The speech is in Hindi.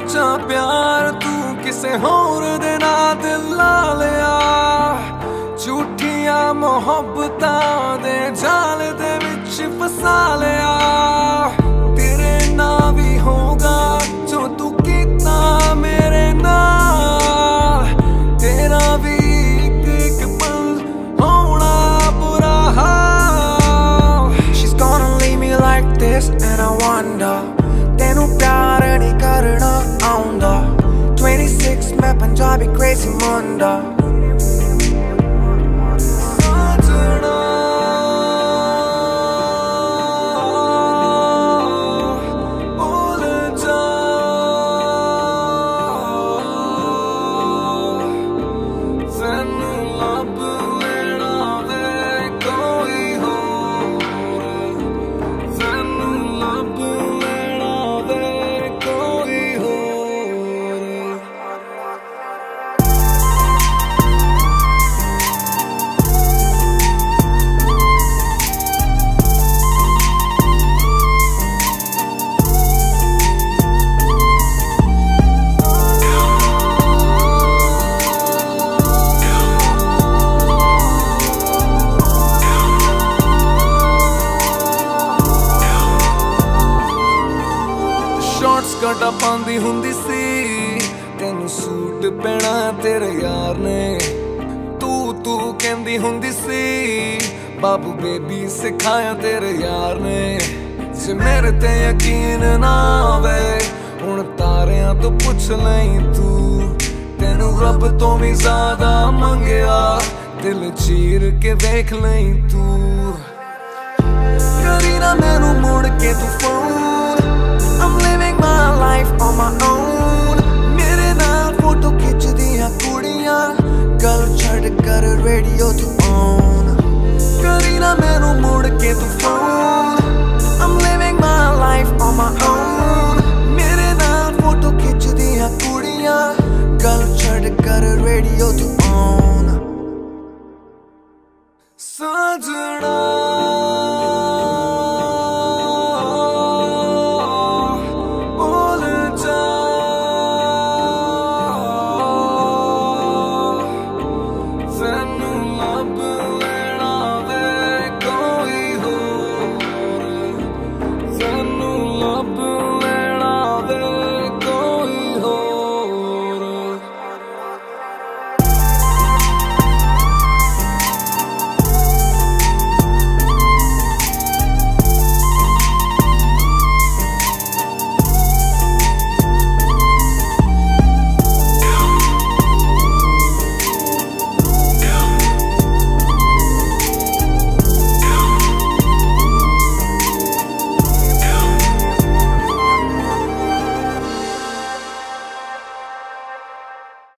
सच्चा प्यार तू किसे होर दे ना दिल ला लिया, झूठियां मोहब्बतां दे जाल दे विच फसा लिया। तेरे ना भी होगा जो तू कीता मेरे नाल, तेरा भी एक पल होना बुरा हाल। She's gonna leave me like this and I wonder तेनू प्यार नहीं करना आउंदा। 26 मैं पंजाबी crazy मुंडा। स्कर्टा पांदी हुंदी सी, तेनू सूट पहना तेरे यार ने। तू कहंदी हुंदी सी, बाबू बेबी सिखाया तेरे यार ने। जे मेरे ते यकीन ना आवे हुण तारियां तो पुछ लई तू, तेनू रब तो भी ज्यादा मंगया, दिल चीर के देख लई तू। करी ना मैनू मुड़ के तू phone, I'm living my life on my own। मेरे नाल फोटो खिच दियां कुड़ियां, गल छड़ कर रेडियो तू ऑन। करी ना मैनू मुड़ के तू phone, I'm living my life on my own। मेरे नाल फोटो खिच दियां कुड़ियां, गल छड़ कर रेडियो तू ऑन।